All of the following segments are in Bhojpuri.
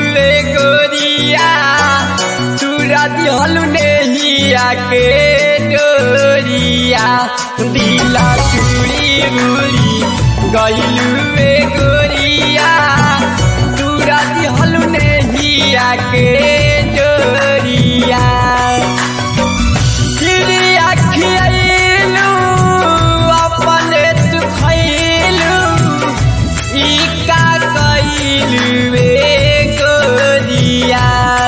रे गोरिया चूरा दिहलु नेहिया के डोरिया दिला चूड़ी उड़ी गइलु रे गोरिया चूरा दिहलु नेहिया के डोरिया चिड़िया खियलु अपने तू खइलु ई का कइलु रे गोरिया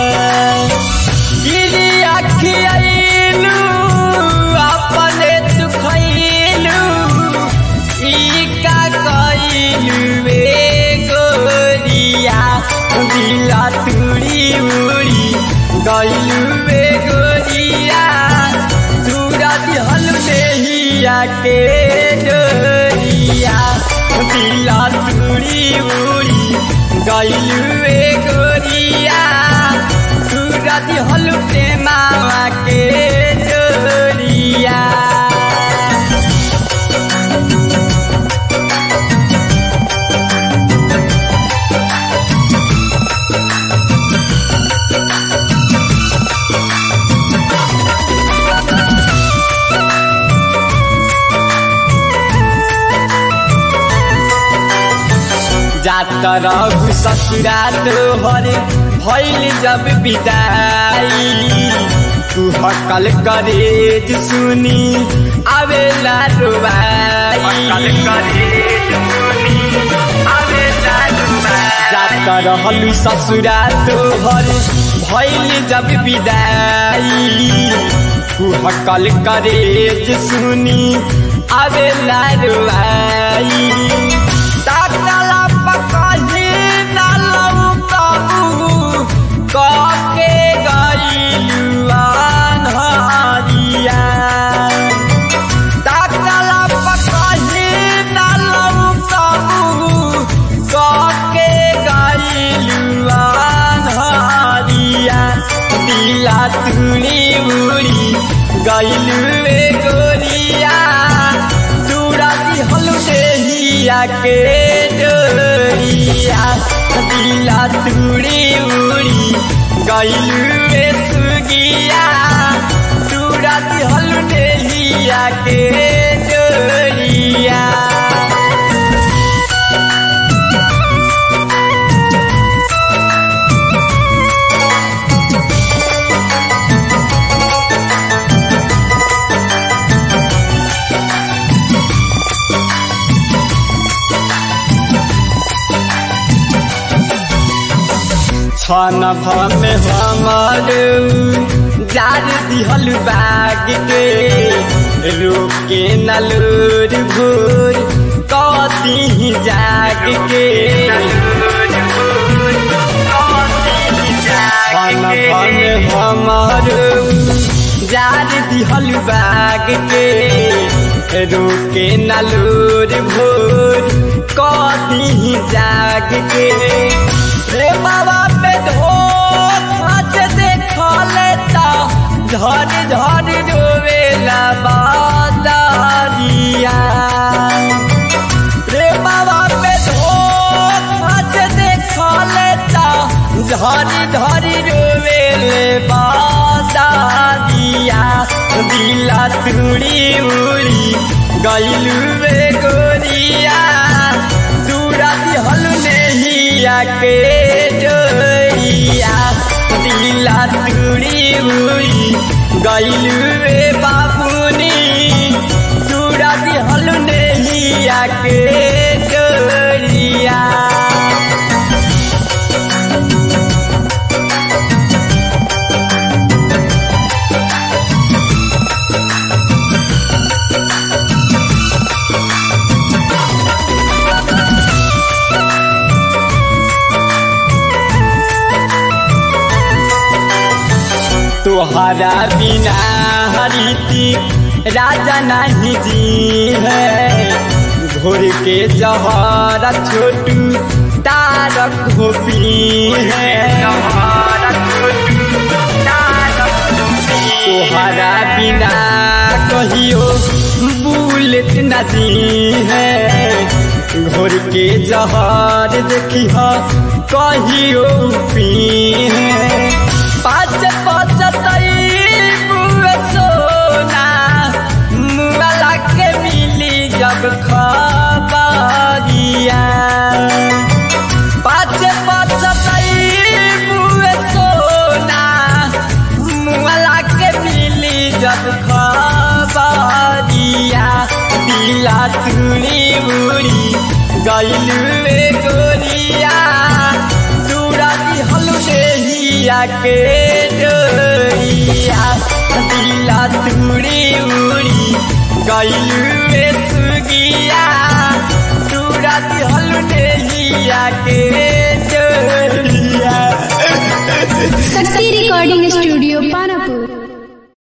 चिड़िया खियलु अपने तू खइलु ई का कइलु रे गोरिया दिला तुड़ी उड़ी गइलु रे गोरिया चूरा दिहलु नेहिया के डोरिया दिला तुड़ी उड़ी गइलु रे गोरिया चूरा दिहलु मामा के डोरिया जात रहु ससुरा तोहर भइल जब विदाई तू हकल करेज सुनी आवेला रुबाई जात रहलु ससुरा तोहर भइल जब विदाई तू हकल करेज सुनी आवेला रुबाई के गइलु अन्हरिया ताकला पकही नालौ कबू के गइलु अन्हरिया दिला तुड़ी उड़ी गइलु रे गोरिया चूरा दिहलु नेहिया के डोरिया दिला तुड़ी उड़ी गइलु रे सुगिया चूरा दिहलु नेहिया के डोरिया छन भमे हमर जार दिहलु बाग के रोके नलूर भूर कती जाग के छन भमे हमर जार दिहलु बाग के रोके नलूर भूर कती जाग के रे बाबा पे धोखा से देखले ता धर धर रोवेला बादारिया रे बाबा पे धोखा से देखले ता धर धर रोवेले बादारिया दिला तुड़ी उड़ी गइलु रे गोरिया चूरा दिहलु नेहिया के डोरिया दिला तुड़ी उड़ी गइलु रे बाबुनी चूरा दिहलु नेहिया के डोरिया तोहरा बिना हरिती राजा नहीं जी है घोर के जहरा छोटू तारक गोपी है तोहरा बिना कहियो बुलेट नदी है घोर के जहर देखी कहियो पी गइलू ए गोरिया दूरा दिहल देहिया के डोरिया दिला तुरी उड़ी गइलू ए सुगिया दूरा दिहल देहिया के डोरिया। शक्ति रिकॉर्डिंग स्टूडियो